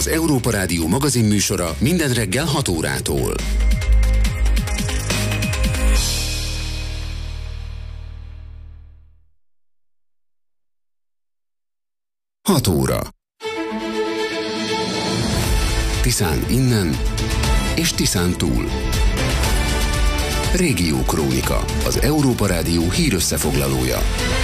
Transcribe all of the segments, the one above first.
Az Európa Rádió magazinműsora minden reggel 6 órától. Hat óra. Tiszán innen és Tiszán túl. Régiókrónika, az Európa Rádió hírösszefoglalója.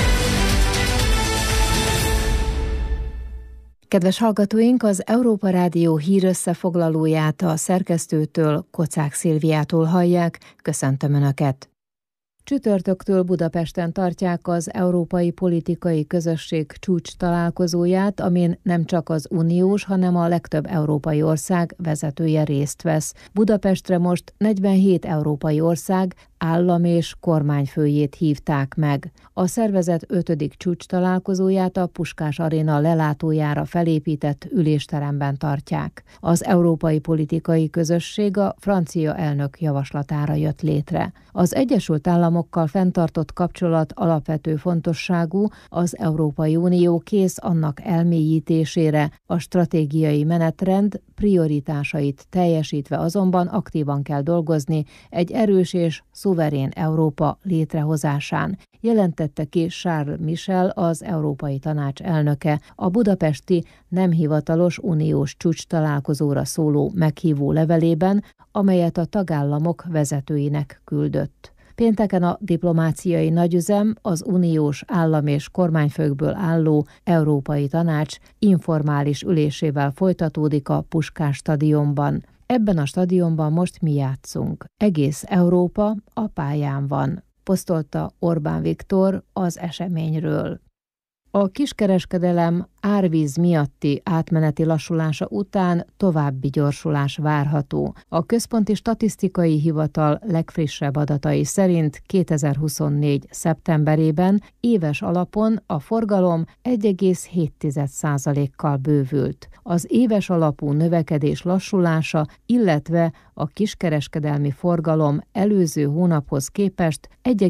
Kedves hallgatóink, az Európa Rádió hírösszefoglalóját a szerkesztőtől, Kocák Szilviától hallják. Köszöntöm Önöket! Csütörtöktől Budapesten tartják az Európai Politikai Közösség csúcs találkozóját, amin nem csak az uniós, hanem a legtöbb európai ország vezetője részt vesz. Budapestre most 47 európai ország állam- és kormányfőjét hívták meg. A szervezet 5. csúcs találkozóját a Puskás Aréna lelátójára felépített ülésteremben tartják. Az Európai Politikai Közösség a francia elnök javaslatára jött létre. Az Egyesült Államokkal fenntartott kapcsolat alapvető fontosságú, az Európai Unió kész annak elmélyítésére, a stratégiai menetrend prioritásait teljesítve azonban aktívan kell dolgozni egy erős és szuverén Európa létrehozásán, jelentette ki Charles Michel, az Európai Tanács elnöke, a budapesti nem hivatalos uniós csúcs találkozóra szóló meghívó levelében, amelyet a tagállamok vezetőinek küldött. Pénteken a diplomáciai nagyüzem, az uniós állam- és kormányfőkből álló Európai Tanács informális ülésével folytatódik a Puskás stadionban. Ebben a stadionban most mi játszunk. Egész Európa a pályán van, posztolta Orbán Viktor az eseményről. A kiskereskedelem árvíz miatti átmeneti lassulása után további gyorsulás várható. A Központi Statisztikai Hivatal legfrissebb adatai szerint 2024. szeptemberében éves alapon a forgalom 1,7%-kal bővült. Az éves alapú növekedés lassulása, illetve a kiskereskedelmi forgalom előző hónaphoz képest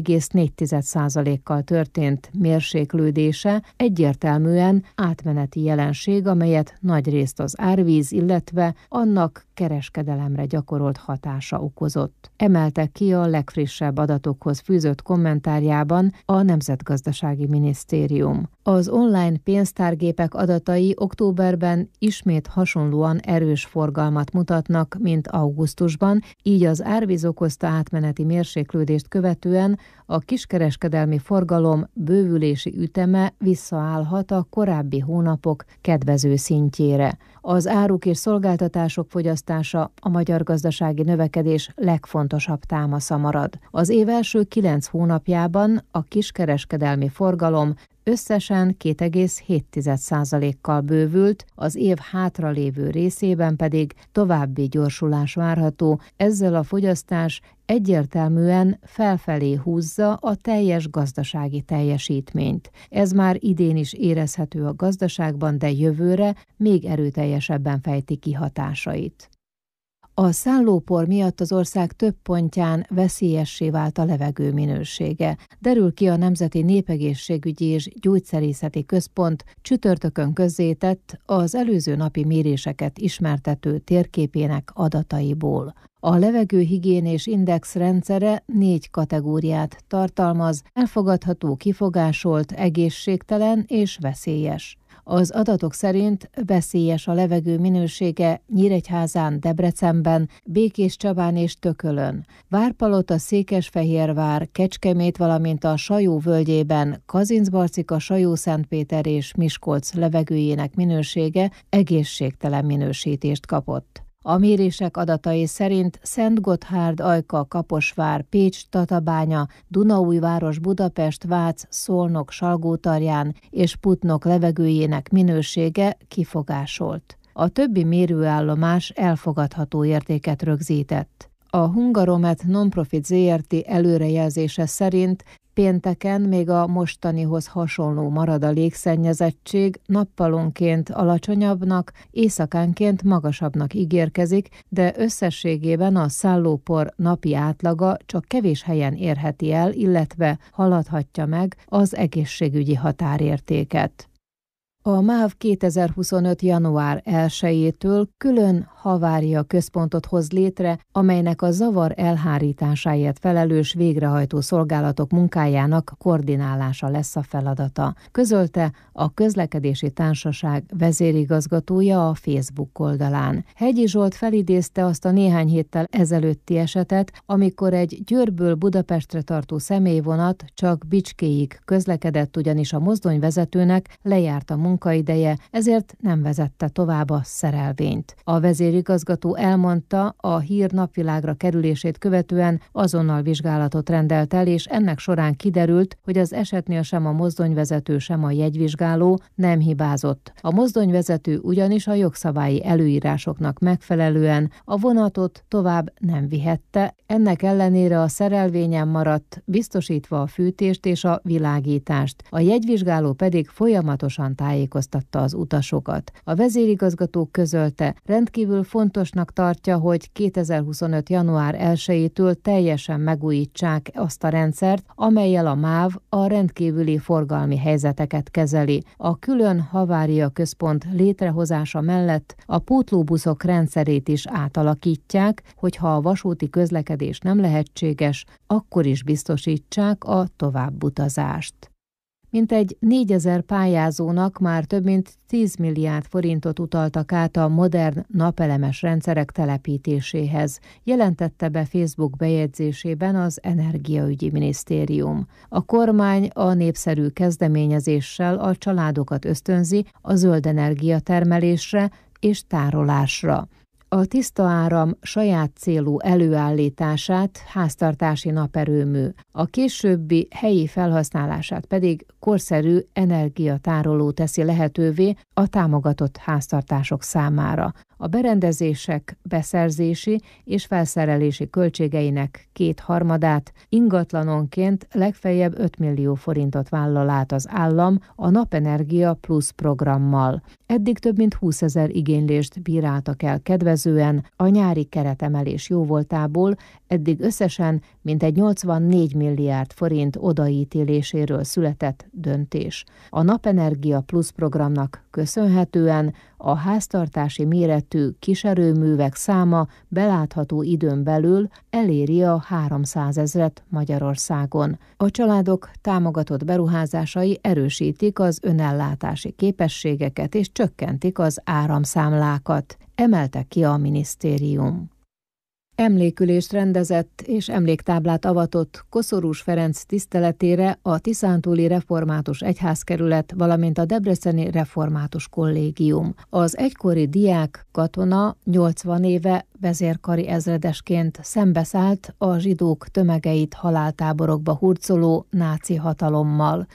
1,4%-kal történt mérséklődése egyértelműen átmeneti jelenség, amelyet nagyrészt az árvíz, illetve annak kereskedelemre gyakorolt hatása okozott. Emelte ki a legfrissebb adatokhoz fűzött kommentárjában a Nemzetgazdasági Minisztérium. Az online pénztárgépek adatai októberben ismét hasonlóan erős forgalmat mutatnak, mint augusztusban, így az árvíz okozta átmeneti mérséklődést követően a kiskereskedelmi forgalom bővülési üteme visszaállhat a korábbi hónapok kedvező szintjére. Az áruk és szolgáltatások fogyasztása a magyar gazdasági növekedés legfontosabb támasza marad. Az év első 9 hónapjában a kiskereskedelmi forgalom összesen 2,7%-kal bővült, az év hátralévő részében pedig további gyorsulás várható, ezzel a fogyasztás egyértelműen felfelé húzza a teljes gazdasági teljesítményt. Ez már idén is érezhető a gazdaságban, de jövőre még erőteljesebben fejti ki hatásait. A szállópor miatt az ország több pontján veszélyessé vált a levegő minősége. Derül ki a Nemzeti Népegészségügyi és Gyógyszerészeti Központ csütörtökön közzétett az előző napi méréseket ismertető térképének adataiból. A levegőhigiénés index rendszere 4 kategóriát tartalmaz: elfogadható, kifogásolt, egészségtelen és veszélyes. Az adatok szerint veszélyes a levegő minősége Nyíregyházán, Debrecenben, Békéscsabán és Tökölön, Várpalota, Székesfehérvár, Kecskemét, valamint a Sajó völgyében, Kazincbarcika, Sajó-Szentpéter és Miskolc levegőjének minősége egészségtelen minősítést kapott. A mérések adatai szerint Szentgotthárd, Ajka, Kaposvár, Pécs, Tatabánya, Dunaújváros, Budapest, Vác, Szolnok, Salgótarján és Putnok levegőjének minősége kifogásolt. A többi mérőállomás elfogadható értéket rögzített. A Hungaromet Nonprofit Zrt. Előrejelzése szerint pénteken még a mostanihoz hasonló marad a légszennyezettség, nappalonként alacsonyabbnak, éjszakánként magasabbnak ígérkezik, de összességében a szállópor napi átlaga csak kevés helyen érheti el, illetve haladhatja meg az egészségügyi határértéket. A MÁV 2025. január 1-től külön havária központot hoz létre, amelynek a zavar elhárításáért felelős végrehajtó szolgálatok munkájának koordinálása lesz a feladata, közölte a Közlekedési Társaság vezérigazgatója a Facebook oldalán. Hegyi Zsolt felidézte azt a néhány héttel ezelőtti esetet, amikor egy Győrből Budapestre tartó személyvonat csak Bicskéig közlekedett, ugyanis a mozdonyvezetőnek lejárt a munkaideje, ezért nem vezette tovább a szerelvényt. A vezérigazgató elmondta, a hír napvilágra kerülését követően azonnal vizsgálatot rendelt el, és ennek során kiderült, hogy az esetnél sem a mozdonyvezető, sem a jegyvizsgáló nem hibázott. A mozdonyvezető ugyanis a jogszabályi előírásoknak megfelelően a vonatot tovább nem vihette, ennek ellenére a szerelvényen maradt, biztosítva a fűtést és a világítást. A jegyvizsgáló pedig folyamatosan tájékoztatta az utasokat. A vezérigazgató közölte, rendkívül fontosnak tartja, hogy 2025. január 1-től teljesen megújítsák azt a rendszert, amellyel a MÁV a rendkívüli forgalmi helyzeteket kezeli. A külön havária központ létrehozása mellett a pótlóbuszok rendszerét is átalakítják, hogyha a vasúti közlekedés nem lehetséges, akkor is biztosítsák a továbbutazást. Mintegy 4000 pályázónak már több mint 10 milliárd forintot utaltak át a modern napelemes rendszerek telepítéséhez, jelentette be Facebook bejegyzésében az Energiaügyi Minisztérium. A kormány a népszerű kezdeményezéssel a családokat ösztönzi a zöld energia termelésre és tárolásra. A tiszta áram saját célú előállítását háztartási naperőmű, a későbbi helyi felhasználását pedig korszerű energiatároló teszi lehetővé a támogatott háztartások számára. A berendezések beszerzési és felszerelési költségeinek 2/3 ingatlanonként legfeljebb 5 millió forintot vállal át az állam a Napenergia Plus programmal. Eddig több mint 20 000 igénylést bíráltak el kedvezően a nyári keretemelés jóvoltából, eddig összesen mintegy 84 milliárd forint odaítéléséről született döntés. A Napenergia Plus programnak köszönhetően a háztartási méretű kiserőművek száma belátható időn belül eléri a 300 000-et Magyarországon. A családok támogatott beruházásai erősítik az önellátási képességeket és csökkentik az áramszámlákat, emelte ki a minisztérium. Emlékülést rendezett és emléktáblát avatott Koszorús Ferenc tiszteletére a Tiszántúli Református Egyházkerület, valamint a Debreceni Református Kollégium. Az egykori diák katona 80 éve vezérkari ezredesként szembeszállt a zsidók tömegeit haláltáborokba hurcoló náci hatalommal.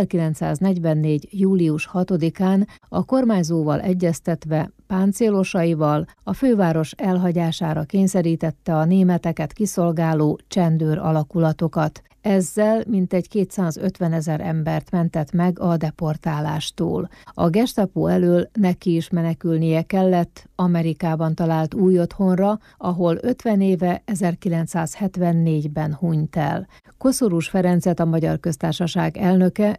1944. július 6-án a kormányzóval egyeztetve páncélosaival a főváros elhagyására kényszerítette a németeket kiszolgáló csendőr alakulatokat. Ezzel mintegy 250 000 embert mentett meg a deportálástól. A Gestapo elől neki is menekülnie kellett Amerikában talált új otthonra, ahol 50 éve 1974-ben hunyt el. Koszorús Ferencet a Magyar Köztársaság elnöke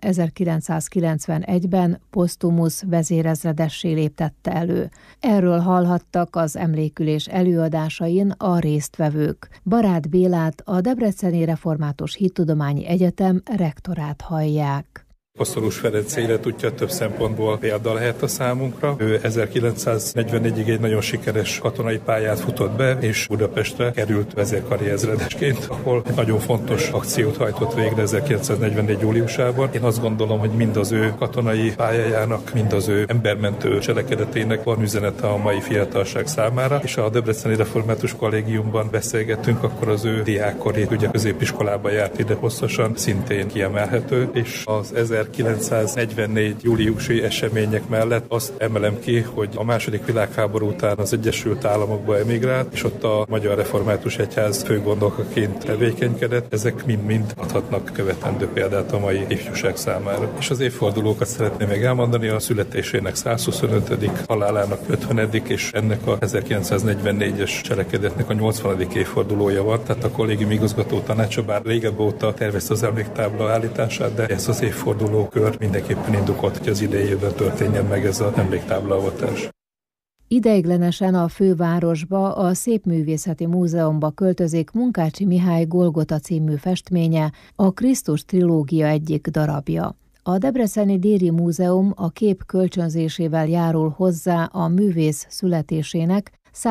1991-ben posztumusz vezérezredessé léptette elő. Erről hallhattak az emlékülés előadásain a résztvevők. Barát Bélát, a Debreceni Református Hittudományi Egyetem rektorát hallják. Koszorús Ferenc életútja több szempontból példa lehet a számunkra. Ő 1944-ig egy nagyon sikeres katonai pályát futott be, és Budapestre került vezérkari ezredesként, ahol nagyon fontos akciót hajtott végre 1944. júliusában. Én azt gondolom, hogy mind az ő katonai pályájának, mind az ő embermentő cselekedetének van üzenete a mai fiatalság számára, és a Debreceni Református Kollégiumban beszélgettünk, akkor az ő diákkori, ugye középiskolába járt ide hosszasan, szintén kiemelhető, és az 1944. júliusi események mellett azt emelem ki, hogy a II. Világháború után az Egyesült Államokba emigrált, és ott a Magyar Református Egyház főgondnokaként tevékenykedett. Ezek mind-mind adhatnak követendő példát a mai ifjúság számára. És az évfordulókat szeretném még elmondani, a születésének 125., halálának 50., és ennek a 1944-es cselekedetnek a 80. évfordulója van, tehát a kollégium igazgató tanácsa bár régebb óta tervezte az emléktábla állítását, de ezt az évfordulót hasonló kör mindenképpen indokolt, hogy az idei évben történjen meg ez az emléktáblaavatás. Ideiglenesen a fővárosba, a Szépművészeti Múzeumba költözik Munkácsy Mihály Golgota című festménye, a Krisztus trilógia egyik darabja. A Debreceni Déri Múzeum a kép kölcsönzésével járul hozzá a művész születésének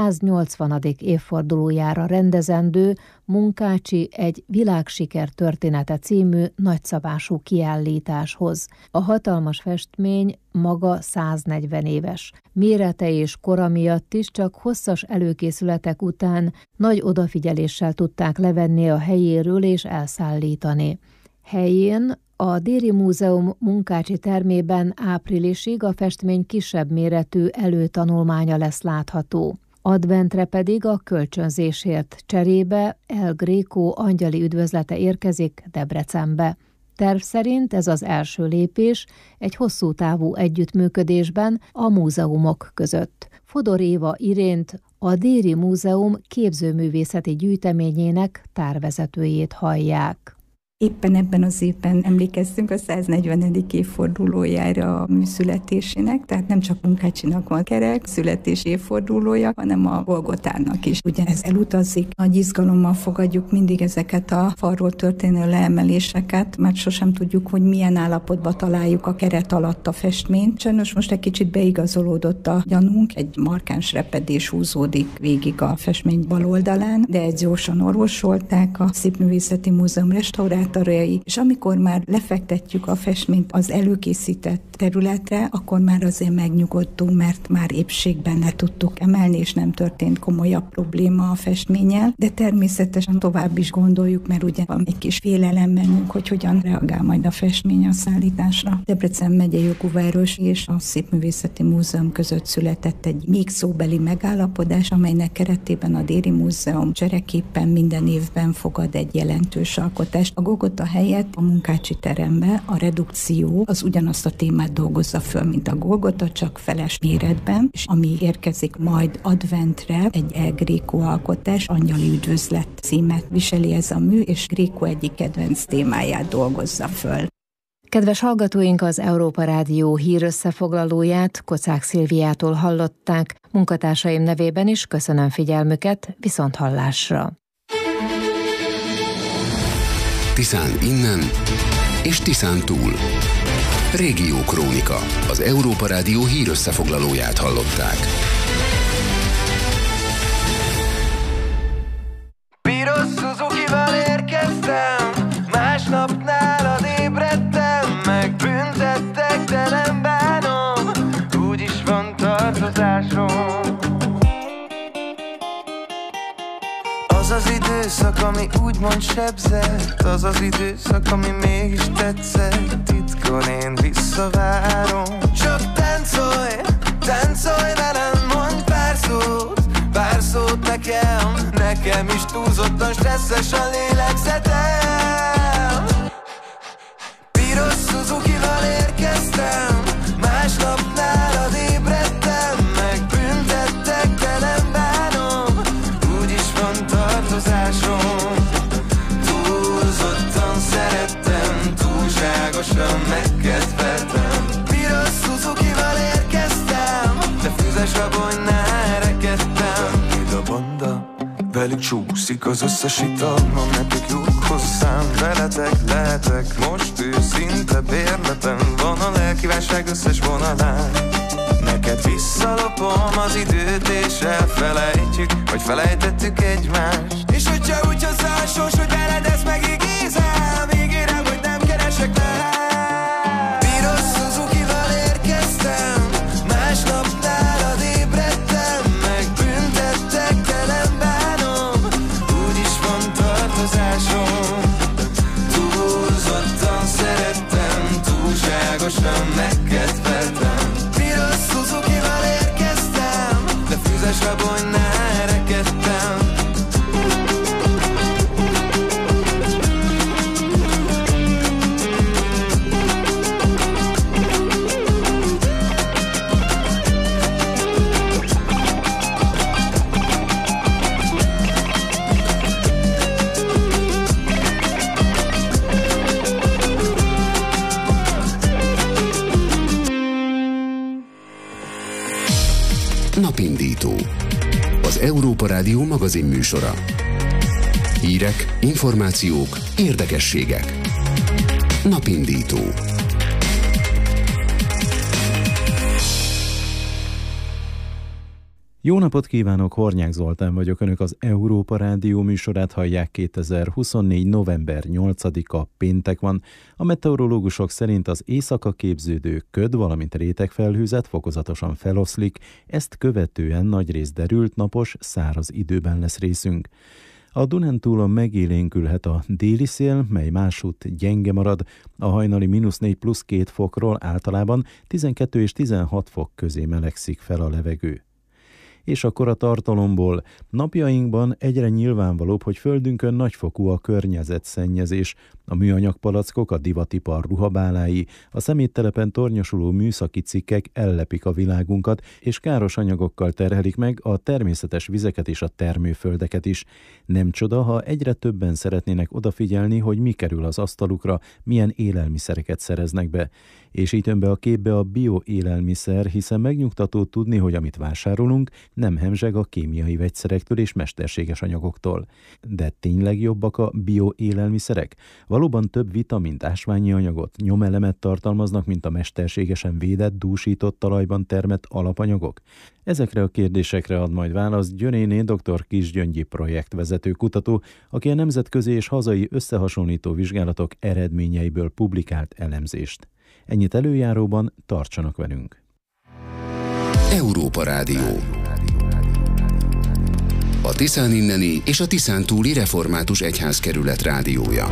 180. évfordulójára rendezendő Munkácsy egy világsiker története című nagyszabású kiállításhoz. A hatalmas festmény maga 140 éves. Mérete és kora miatt is csak hosszas előkészületek után nagy odafigyeléssel tudták levenni a helyéről és elszállítani. Helyén a Déri Múzeum Munkácsy termében áprilisig a festmény kisebb méretű előtanulmánya lesz látható. Adventre pedig a kölcsönzésért cserébe El Greco angyali üdvözlete érkezik Debrecenbe. Terv szerint ez az első lépés egy hosszú távú együttműködésben a múzeumok között. Fodor Éva Irént, a Déri Múzeum képzőművészeti gyűjteményének tárvezetőjét hallják. Éppen ebben az évben emlékeztünk a 140. évfordulójára a mű születésének, tehát nem csak Munkácsynak van kerek születési évfordulója, hanem a Golgotának is. Ugyanez elutazik, nagy izgalommal fogadjuk mindig ezeket a falról történő leemeléseket, mert sosem tudjuk, hogy milyen állapotban találjuk a keret alatt a festményt. Sajnos most egy kicsit beigazolódott a gyanunk, egy markáns repedés húzódik végig a festmény bal oldalán, de egy gyorsan orvosolták a Szépművészeti Múzeum restaurált, és amikor már lefektetjük a festményt az előkészített területre, akkor már azért megnyugodtunk, mert már épségben le tudtuk emelni, és nem történt komolyabb probléma a festménnyel, de természetesen tovább is gondoljuk, mert ugye van egy kis félelem bennünk, hogy hogyan reagál majd a festmény a szállításra. Debrecen megyei jogúváros és a Szépművészeti Múzeum között született egy még szóbeli megállapodás, amelynek keretében a Déri Múzeum csereképpen minden évben fogad egy jelentős alkotást. A Golgota helyett a Munkácsy terembe a redukció az ugyanazt a témát dolgozza föl, mint a Golgota, csak feles méretben, és ami érkezik majd adventre, egy El Greco alkotás, angyali üdvözlet címet viseli ez a mű, és Greco egyik kedvenc témáját dolgozza föl. Kedves hallgatóink, az Európa Rádió hírösszefoglalóját Kocák Szilviától hallották. Munkatársaim nevében is köszönöm figyelmüket, viszonthallásra. Tiszán innen és Tiszán túl. Régiókrónika, az Európa Rádió hírösszefoglalóját hallották. Piros Suzukival érkeztem, másnap nálad ébredtem, megbüntettek, de nem bánom, úgyis van tartozásom. Az az időszak, ami úgymond sebzett, az az időszak, ami mégis tetszett, titkon én visszavárom. Csak táncolj, táncolj velem, mondj pár szót nekem is túlzottan stresszes a lélegzetem. Piros Suzukival érkeztem, másnap nálad ébredtem, megbüntettek, de nem bánom, úgyis van tartozásom. Túlzottan szerettem, túlságosan megkedveltem. Piros Suzukival érkeztem, de füzes abonynál rekedtem. Id a banda, velük csúszik az összes ital, ma nekik lyuk hozzám, veletek lehetek, most őszinte bérletem, van a lelkívánság összes vonalán. Neked visszalopom az időt és elfelejtjük, hogy felejtettük egymást. És hogyha úgy hozzá a sors, hogy veled ezt megígézem, ígérem, hogy nem keresek már. Piros Suzukival érkeztem, másnap nálad ébredtem, megbüntettek, de nem bánom, úgyis van tartozásom. Túlzottan szerettem, túlságosan megkedveltem. Piros Suzukival érkeztem, de füzes abonynál rekedtem. Napindító. Az Európa Rádió magazin műsora. Hírek, információk, érdekességek. Napindító. Jó napot kívánok, Hornyák Zoltán vagyok, Önök az Európa Rádió műsorát hallják. 2024. november 8-a péntek van. A meteorológusok szerint az éjszaka képződő köd, valamint rétegfelhőzet fokozatosan feloszlik, ezt követően nagyrészt derült, napos, száraz időben lesz részünk. A Dunántúlon megélénkülhet a déli szél, mely másút gyenge marad, a hajnali -4 plusz 2 fokról általában 12 és 16 fok közé melegszik fel a levegő. És akkor a tartalomból. Napjainkban egyre nyilvánvalóbb, hogy földünkön nagyfokú a környezetszennyezés. A műanyag palackok, a divatipar ruhabálái, a szeméttelepen tornyosuló műszaki cikkek ellepik a világunkat, és káros anyagokkal terhelik meg a természetes vizeket és a termőföldeket is. Nem csoda, ha egyre többen szeretnének odafigyelni, hogy mi kerül az asztalukra, milyen élelmiszereket szereznek be. És itt jön be a képbe a bioélelmiszer, hiszen megnyugtató tudni, hogy amit vásárolunk, nem hemzseg a kémiai vegyszerektől és mesterséges anyagoktól. De tényleg jobbak a bioélelmiszerek? Valóban több vitamint, ásványi anyagot, nyomelemet tartalmaznak, mint a mesterségesen védett, dúsított talajban termett alapanyagok? Ezekre a kérdésekre ad majd választ Györéné dr. Kisgyöngyi projektvezető kutató, aki a nemzetközi és hazai összehasonlító vizsgálatok eredményeiből publikált elemzést. Ennyit előjáróban, tartsanak velünk! Európa Rádió. A Tiszán inneni és a Tiszán túli református egyházkerület rádiója.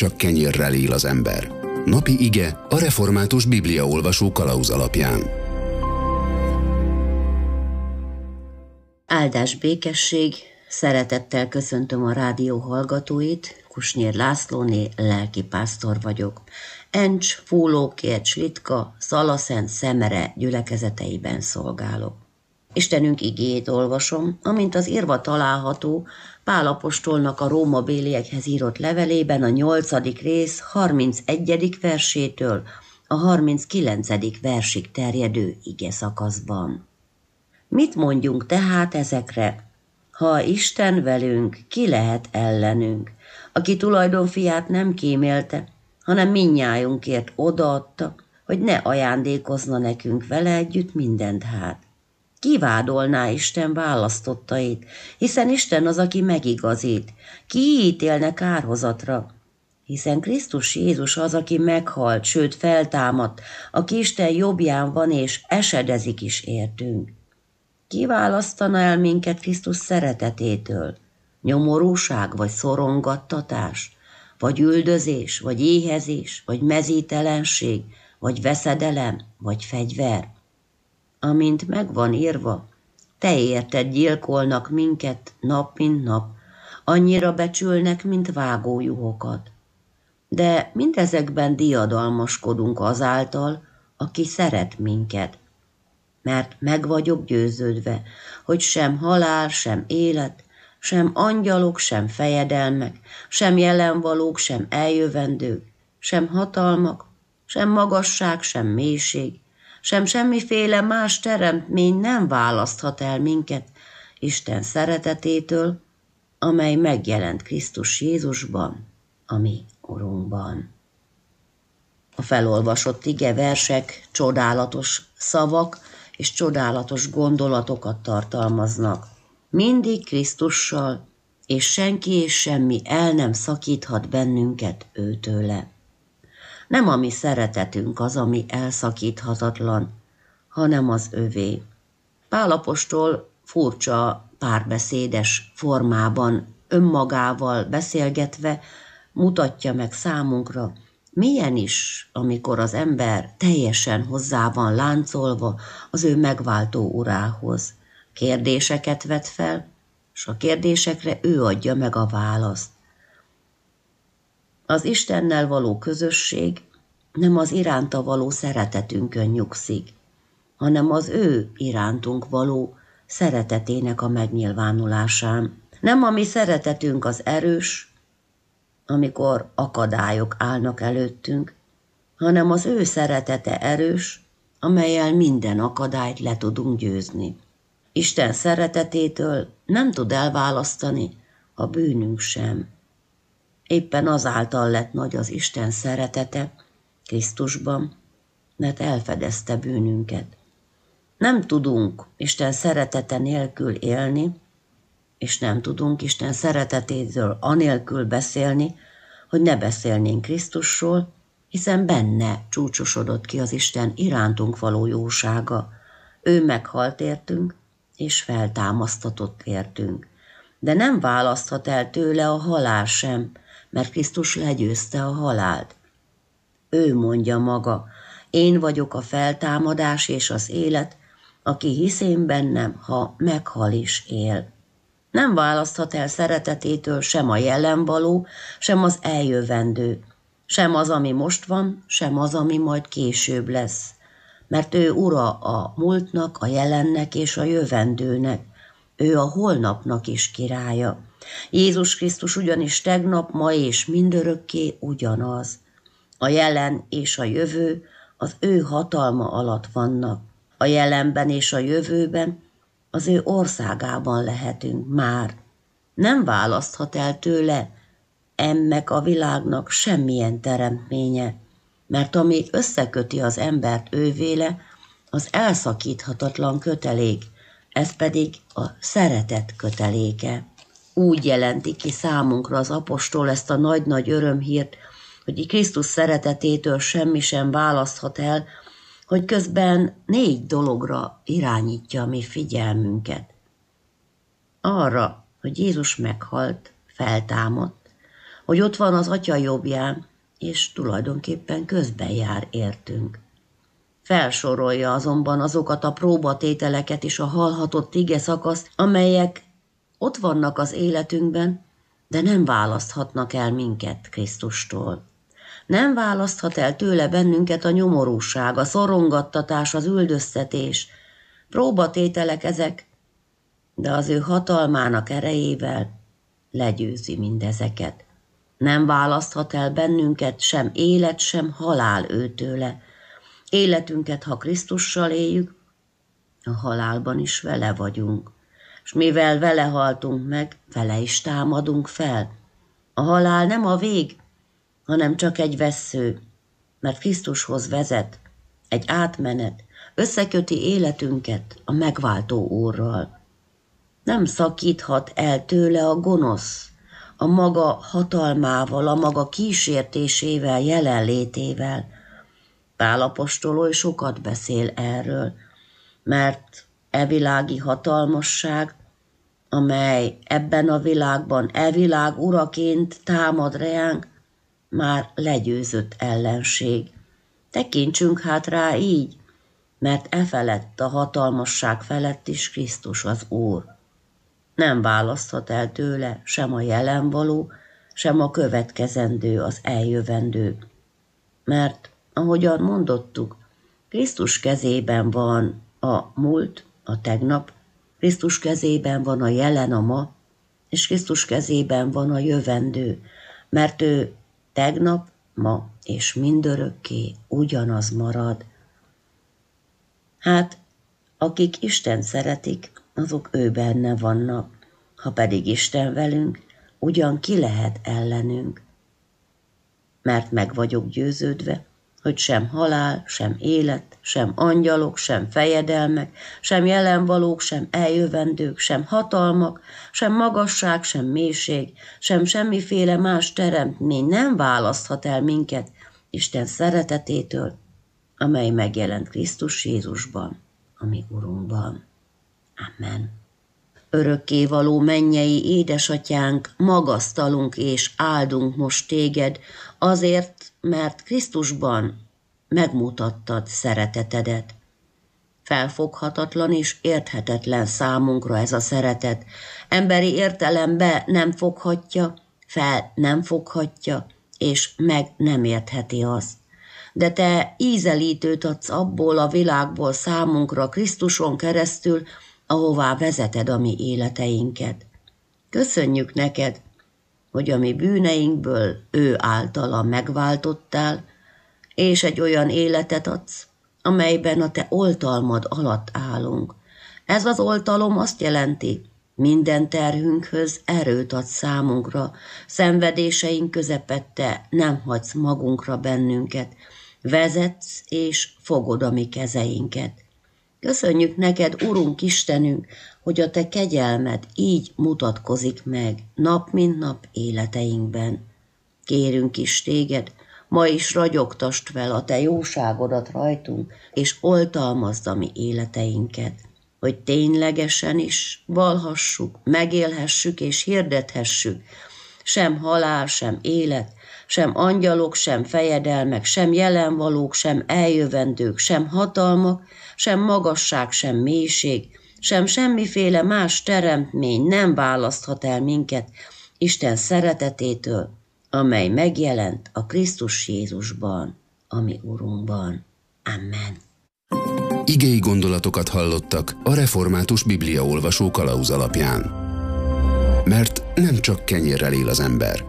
csak kenyérrel él az ember. Napi ige a református bibliaolvasó kalauz alapján. Áldás, békesség, szeretettel köszöntöm a rádió hallgatóit, Kusnyér Lászlóné, lelkipásztor vagyok. Encs, Fólókért, Litka, Szalaszent, Szemere gyülekezeteiben szolgálok. Istenünk igéjét olvasom, amint az írva található Pál apostolnak a rómabéliekhez írott levelében a 8. rész 31. versétől a 39. versig terjedő ige szakaszban. Mit mondjunk tehát ezekre? Ha Isten velünk, ki lehet ellenünk, aki tulajdonfiát nem kímélte, hanem mindnyájunkért odaadta, hogy ne ajándékozna nekünk vele együtt mindent hát. Ki vádolná Isten választottait, hiszen Isten az, aki megigazít. Ki ítélne kárhozatra? Hiszen Krisztus Jézus az, aki meghalt, sőt feltámadt, aki Isten jobbján van és esedezik is értünk. Ki választana el minket Krisztus szeretetétől? Nyomorúság vagy szorongattatás? Vagy üldözés, vagy éhezés, vagy mezítelenség, vagy veszedelem, vagy fegyver? Amint megvan írva, te érted gyilkolnak minket nap mint nap, annyira becsülnek, mint vágójuhokat. De mindezekben diadalmaskodunk azáltal, aki szeret minket. Mert meg vagyok győződve, hogy sem halál, sem élet, sem angyalok, sem fejedelmek, sem jelenvalók, sem eljövendők, sem hatalmak, sem magasság, sem mélység, sem semmiféle más teremtmény nem választhat el minket Isten szeretetétől, amely megjelent Krisztus Jézusban, a mi Urunkban. A felolvasott ige versek csodálatos szavak és csodálatos gondolatokat tartalmaznak. Mindig Krisztussal, és senki és semmi el nem szakíthat bennünket őtőle. Nem a mi szeretetünk az, ami elszakíthatatlan, hanem az övé. Pál apostol furcsa párbeszédes formában, önmagával beszélgetve mutatja meg számunkra, milyen is, amikor az ember teljesen hozzá van láncolva az ő megváltó urához. Kérdéseket vet fel, és a kérdésekre ő adja meg a választ. Az Istennel való közösség nem az iránta való szeretetünkön nyugszik, hanem az ő irántunk való szeretetének a megnyilvánulásán. Nem a mi szeretetünk az erős, amikor akadályok állnak előttünk, hanem az ő szeretete erős, amellyel minden akadályt le tudunk győzni. Isten szeretetétől nem tud elválasztani a bűnünk sem. Éppen azáltal lett nagy az Isten szeretete Krisztusban, mert elfedezte bűnünket. Nem tudunk Isten szeretete nélkül élni, és nem tudunk Isten szeretetétől anélkül beszélni, hogy ne beszélnénk Krisztusról, hiszen benne csúcsosodott ki az Isten irántunk való jósága. Ő meghalt értünk, és feltámasztatott értünk. De nem választhat el tőle a halál sem, mert Krisztus legyőzte a halált. Ő mondja maga, én vagyok a feltámadás és az élet, aki hisz én bennem, ha meghal is él. Nem választhat el szeretetétől sem a jelenvaló, sem az eljövendő, sem az, ami most van, sem az, ami majd később lesz. Mert ő ura a múltnak, a jelennek és a jövendőnek. Ő a holnapnak is királya. Jézus Krisztus ugyanis tegnap, ma és mindörökké ugyanaz. A jelen és a jövő az ő hatalma alatt vannak. A jelenben és a jövőben az ő országában lehetünk már. Nem választhat el tőle ennek a világnak semmilyen teremtménye, mert ami összeköti az embert ővéle, az elszakíthatatlan kötelék, ez pedig a szeretet köteléke. Úgy jelenti ki számunkra az apostol ezt a nagy-nagy örömhírt, hogy Krisztus szeretetétől semmi sem választhat el, hogy közben 4 dologra irányítja a mi figyelmünket. Arra, hogy Jézus meghalt, feltámadt, hogy ott van az Atya jobbján, és tulajdonképpen közben jár értünk. Felsorolja azonban azokat a próbatételeket és a hallhatott ige szakaszt, amelyek ott vannak az életünkben, de nem választhatnak el minket Krisztustól. Nem választhat el tőle bennünket a nyomorúság, a szorongattatás, az üldöztetés. Próbatételek ezek, de az ő hatalmának erejével legyőzi mindezeket. Nem választhat el bennünket sem élet, sem halál őtőle. Életünket, ha Krisztussal éljük, a halálban is vele vagyunk. És mivel vele haltunk meg, vele is támadunk fel. A halál nem a vég, hanem csak egy vessző, mert Krisztushoz vezet, egy átmenet, összeköti életünket a megváltó Úrral. Nem szakíthat el tőle a gonosz, a maga hatalmával, a maga kísértésével, jelenlétével. Pál apostol oly sokat beszél erről, mert e világi hatalmasság, amely ebben a világban e világ uraként támad reánk, már legyőzött ellenség. Tekintsünk hát rá így, mert e felett a hatalmasság felett is Krisztus az Úr. Nem választhat el tőle sem a jelenvaló, sem a következendő, az eljövendő. Mert, ahogyan mondottuk, Krisztus kezében van a múlt, a tegnap, Krisztus kezében van a jelen, a ma, és Krisztus kezében van a jövendő, mert ő tegnap, ma és mindörökké ugyanaz marad. Hát, akik Isten szeretik, azok ő benne vannak, ha pedig Isten velünk, ugyan ki lehet ellenünk. Mert meg vagyok győződve, hogy sem halál, sem élet, sem angyalok, sem fejedelmek, sem jelenvalók, sem eljövendők, sem hatalmak, sem magasság, sem mélység, sem semmiféle más teremtmény nem választhat el minket Isten szeretetétől, amely megjelent Krisztus Jézusban, a mi Urunkban. Amen. Örökkévaló mennyei édesatyánk, magasztalunk és áldunk most téged, azért, mert Krisztusban megmutattad szeretetedet. Felfoghatatlan és érthetetlen számunkra ez a szeretet. Emberi értelembe nem foghatja, fel nem foghatja, és meg nem értheti azt. De te ízelítőt adsz abból a világból számunkra Krisztuson keresztül, ahová vezeted a mi életeinket. Köszönjük neked, hogy a mi bűneinkből ő általa megváltottál, és egy olyan életet adsz, amelyben a te oltalmad alatt állunk. Ez az oltalom azt jelenti, minden terhünkhöz erőt adsz számunkra, szenvedéseink közepette nem hagysz magunkra bennünket, vezetsz és fogod a mi kezeinket. Köszönjük neked, Urunk Istenünk, hogy a te kegyelmed így mutatkozik meg nap mint nap életeinkben. Kérünk is téged, ma is ragyogtasd fel a te jóságodat rajtunk, és oltalmazd a mi életeinket, hogy ténylegesen is vallhassuk, megélhessük és hirdethessük, sem halál, sem élet, sem angyalok, sem fejedelmek, sem jelenvalók, sem eljövendők, sem hatalmak, sem magasság, sem mélység, sem semmiféle más teremtmény nem választhat el minket Isten szeretetétől, amely megjelent a Krisztus Jézusban, a mi Urunkban. Amen. Igei gondolatokat hallottak a Református Bibliaolvasó kalauz alapján. Mert nem csak kenyérrel él az ember.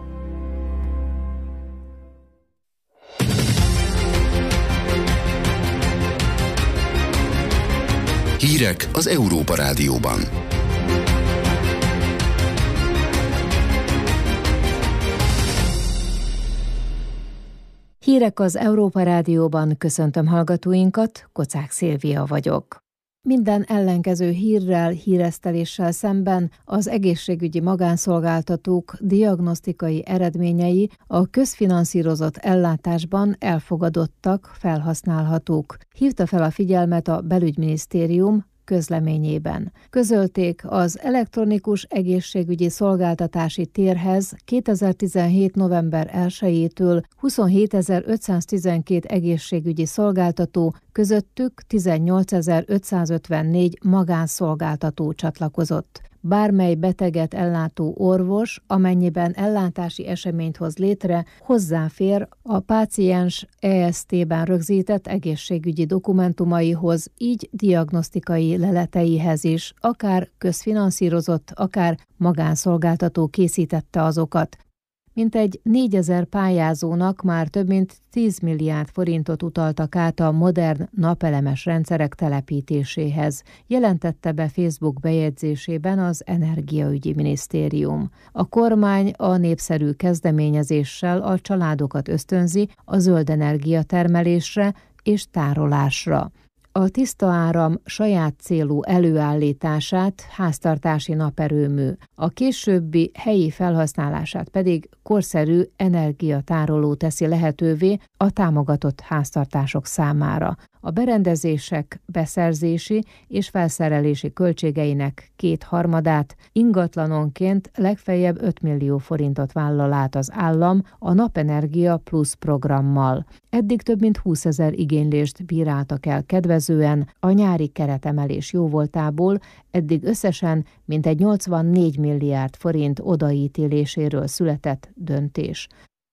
Hírek az Európa Rádióban. Hírek az Európa Rádióban, köszöntöm hallgatóinkat, Kocák Szilvia vagyok. Minden ellenkező hírrel, híreszteléssel szemben az egészségügyi magánszolgáltatók diagnosztikai eredményei a közfinanszírozott ellátásban elfogadottak, felhasználhatók. Hívta fel a figyelmet a Belügyminisztérium közleményében. Közölték, az elektronikus egészségügyi szolgáltatási térhez 2017. november 1-től 27.512 egészségügyi szolgáltató, közöttük 18.554 magánszolgáltató csatlakozott. Bármely beteget ellátó orvos, amennyiben ellátási eseményt hoz létre, hozzáfér a páciens EST-ben rögzített egészségügyi dokumentumaihoz, így diagnosztikai leleteihez is, akár közfinanszírozott, akár magánszolgáltató készítette azokat. Mintegy 4000 pályázónak már több mint 10 milliárd forintot utaltak át a modern napelemes rendszerek telepítéséhez, jelentette be Facebook bejegyzésében az Energiaügyi Minisztérium. A kormány a népszerű kezdeményezéssel a családokat ösztönzi a zöld energia termelésre és tárolásra. A tiszta áram saját célú előállítását háztartási naperőmű, a későbbi helyi felhasználását pedig korszerű energiatároló teszi lehetővé a támogatott háztartások számára. A berendezések beszerzési és felszerelési költségeinek 2/3 ingatlanonként legfeljebb 5 millió forintot vállal át az állam a Napenergia Plus programmal. Eddig több mint 20 000 igénylést bíráltak el kedvezően a nyári keretemelés jóvoltából, eddig összesen mintegy 84 milliárd forint odaítéléséről született döntés.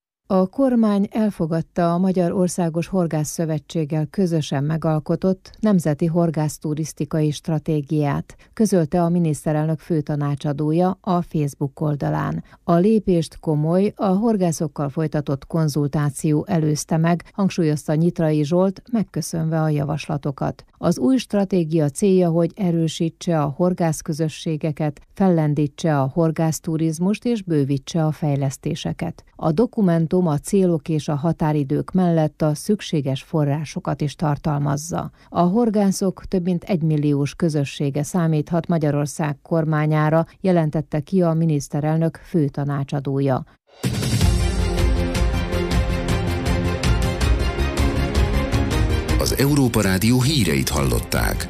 A kormány elfogadta a Magyar Országos Horgászszövetséggel közösen megalkotott nemzeti horgászturisztikai stratégiát, közölte a miniszterelnök főtanácsadója a Facebook oldalán. A lépést komoly, a horgászokkal folytatott konzultáció előzte meg, hangsúlyozta Nyitrai Zsolt, megköszönve a javaslatokat. Az új stratégia célja, hogy erősítse a horgászközösségeket, fellendítse a horgászturizmust és bővítse a fejlesztéseket. A dokumentum a célok és a határidők mellett a szükséges forrásokat is tartalmazza. A horgászok több mint 1 milliós közössége számíthat Magyarország kormányára, jelentette ki a miniszterelnök főtanácsadója. Az Európa Rádió híreit hallották.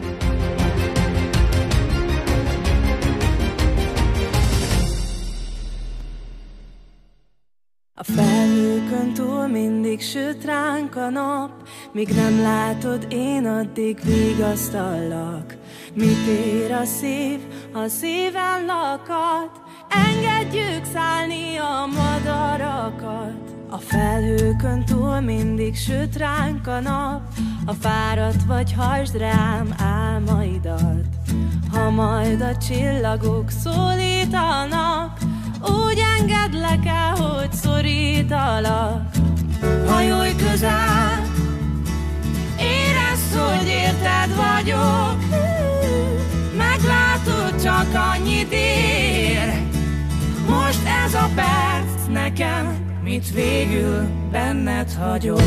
A felhőkön túl mindig süt ránk a nap, míg nem látod, én addig vigasztallak. Mit ér a szív, ha szíven lakad? Engedjük szállni a madarakat. A felhőkön túl mindig süt ránk a nap, ha fáradt vagy, hajtsd rám álmaidat. Ha majd a csillagok szólítanak, úgy engedlek el, hogy szorítalak. Hajolj közel, érezd, hogy érted vagyok. Meglátod, csak annyit ér. Most ez a perc nekem, mit végül benned hagyok.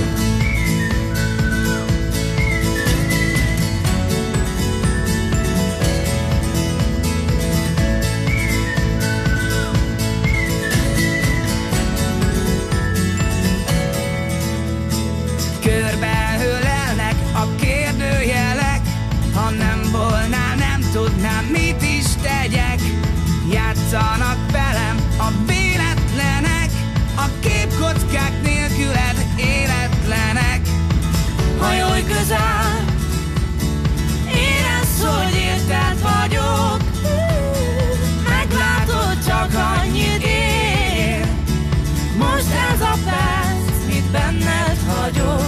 Körbeölelnek a kérdőjelek, ha nem volnál, nem tudnám, mit is tegyek. Játszanak velem a véletlenek, a képkockák nélküled életlenek. Hajolj közel, érezd, hogy érted vagyok. Meglátod, csak annyit ér. Most ez a perc, mit benned hagyok.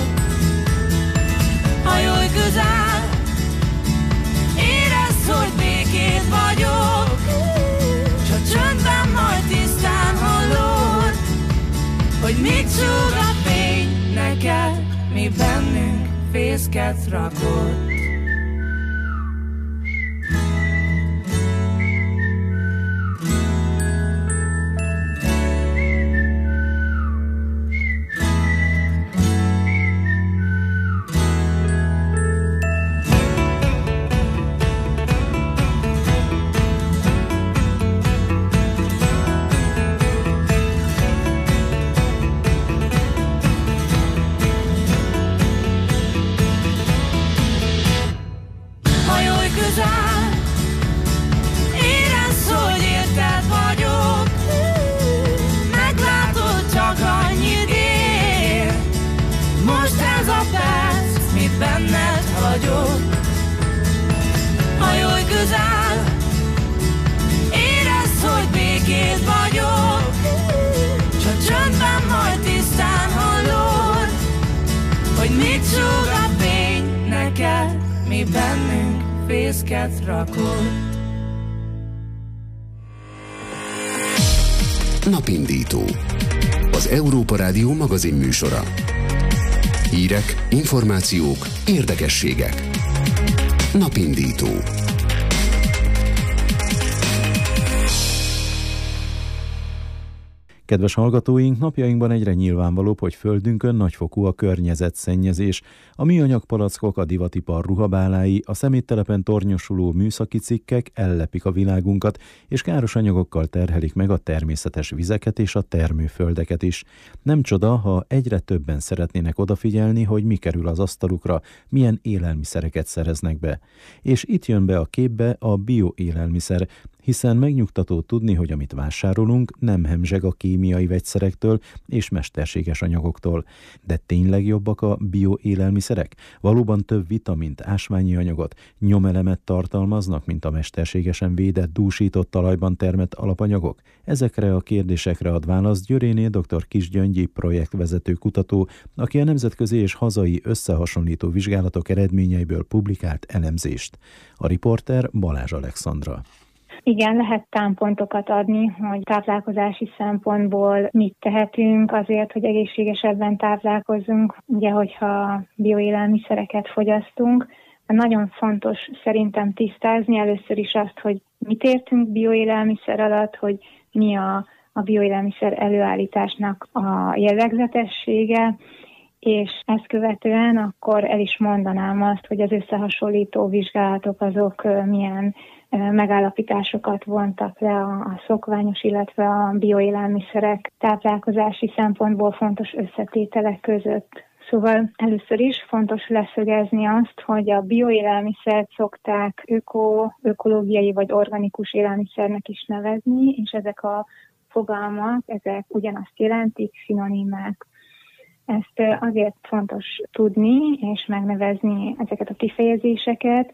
Hajolj közel, érezd, hogy békét vagyok. Csak csöndben majd tisztán hallod, hogy mit súg a fény neked, mi bennünk fészket rakod. bennünk fészket rakott. Napindító. Az Európa Rádió magazin műsora. Hírek, információk, érdekességek. Napindító. Kedves hallgatóink, napjainkban egyre nyilvánvalóbb, hogy földünkön nagyfokú a környezetszennyezés. A műanyag palackok, a divatipar ruhabálái, a szeméttelepen tornyosuló műszaki cikkek ellepik a világunkat, és káros anyagokkal terhelik meg a természetes vizeket és a termőföldeket is. Nem csoda, ha egyre többen szeretnének odafigyelni, hogy mi kerül az asztalukra, milyen élelmiszereket szereznek be. És itt jön be a képbe a bioélelmiszer, hiszen megnyugtató tudni, hogy amit vásárolunk, nem hemzseg a kémiai vegyszerektől és mesterséges anyagoktól. De tényleg jobbak a bioélelmiszerek? Valóban több vitamint, ásványi anyagot, nyomelemet tartalmaznak, mint a mesterségesen védett, dúsított talajban termett alapanyagok? Ezekre a kérdésekre ad választ Györéné dr. Kisgyöngyi projektvezető kutató, aki a nemzetközi és hazai összehasonlító vizsgálatok eredményeiből publikált elemzést. A riporter Balázs Alexandra. Igen, lehet támpontokat adni, hogy táplálkozási szempontból mit tehetünk azért, hogy egészségesebben táplálkozzunk, ugye, hogyha bioélelmiszereket fogyasztunk. Nagyon fontos szerintem tisztázni először is azt, hogy mit értünk bioélelmiszer alatt, hogy mi a bioélelmiszer előállításnak a jellegzetessége, és ezt követően akkor el is mondanám azt, hogy az összehasonlító vizsgálatok azok milyen megállapításokat vontak le a szokványos, illetve a bioélelmiszerek táplálkozási szempontból fontos összetételek között. Szóval először is fontos leszögezni azt, hogy a bioélelmiszert szokták ökológiai vagy organikus élelmiszernek is nevezni, és ezek a fogalmak, ezek ugyanazt jelentik, szinonimák. Ezt azért fontos tudni és megnevezni ezeket a kifejezéseket,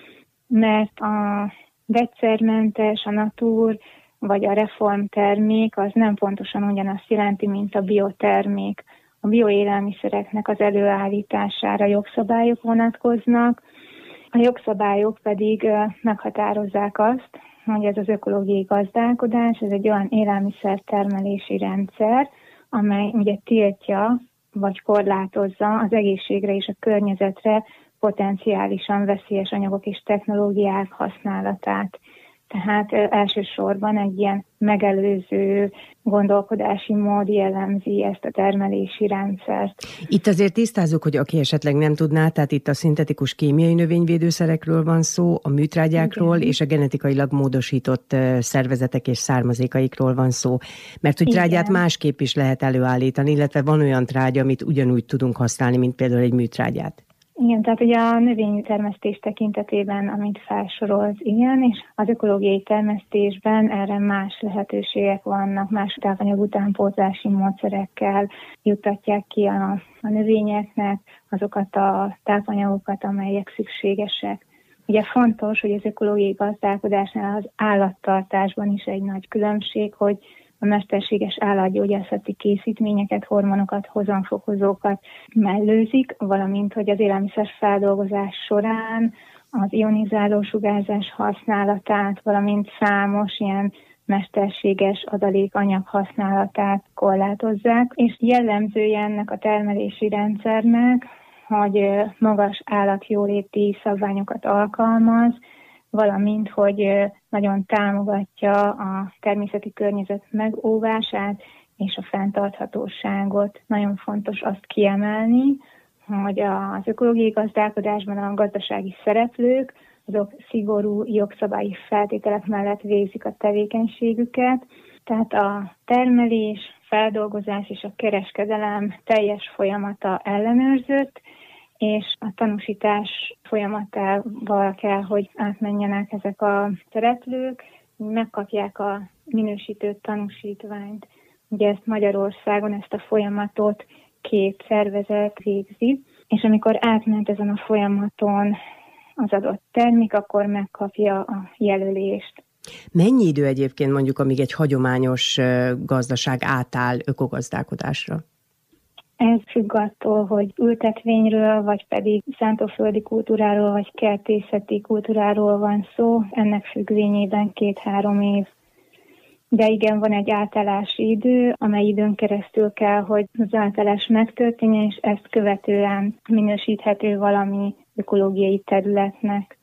mert a vegyszermentes, a natur vagy a reformtermék az nem pontosan ugyanazt jelenti, mint a biotermék. A bioélelmiszereknek az előállítására jogszabályok vonatkoznak, a jogszabályok pedig meghatározzák azt, hogy ez az ökológiai gazdálkodás, ez egy olyan élelmiszertermelési rendszer, amely ugye tiltja vagy korlátozza az egészségre és a környezetre potenciálisan veszélyes anyagok és technológiák használatát. Tehát elsősorban egy ilyen megelőző gondolkodási mód jellemzi ezt a termelési rendszert. Itt azért tisztázzuk, hogy aki esetleg nem tudná, tehát itt a szintetikus kémiai növényvédőszerekről van szó, a műtrágyákról és a genetikailag módosított szervezetek és származékaikról van szó. Mert hogy trágyát másképp is lehet előállítani, illetve van olyan trágya, amit ugyanúgy tudunk használni, mint például egy műtrágyát. Igen, tehát ugye a növénytermesztés tekintetében, amit felsorolt, igen, és az ökológiai termesztésben erre más lehetőségek vannak, más tápanyag utánpótlási módszerekkel juttatják ki a növényeknek azokat a tápanyagokat, amelyek szükségesek. Ugye fontos, hogy az ökológiai gazdálkodásnál az állattartásban is egy nagy különbség, hogy a mesterséges állatgyógyászati készítményeket, hormonokat, hozamfokozókat mellőzik, valamint, hogy az élelmiszerfeldolgozás során az ionizáló sugárzás használatát, valamint számos ilyen mesterséges adalékanyag használatát korlátozzák, és jellemzője ennek a termelési rendszernek, hogy magas állatjóléti szabványokat alkalmaz, valamint, hogy nagyon támogatja a természeti környezet megóvását és a fenntarthatóságot. Nagyon fontos azt kiemelni, hogy az ökológiai gazdálkodásban a gazdasági szereplők, azok szigorú jogszabályi feltételek mellett végzik a tevékenységüket, tehát a termelés, feldolgozás és a kereskedelem teljes folyamata ellenőrzött, és a tanúsítás folyamatával kell, hogy átmenjenek ezek a szereplők, megkapják a minősítő tanúsítványt. Ugye ezt Magyarországon, ezt a folyamatot 2 szervezet végzi, és amikor átment ezen a folyamaton az adott termék, akkor megkapja a jelölést. Mennyi idő egyébként mondjuk, amíg egy hagyományos gazdaság átáll ökogazdálkodásra? Ez függ attól, hogy ültetvényről, vagy pedig szántóföldi kultúráról, vagy kertészeti kultúráról van szó. Ennek függvényében 2-3 év. De igen, van egy átállási idő, amely időn keresztül kell, hogy az átállás megtörténjen, és ezt követően minősíthető valami ökológiai területnek.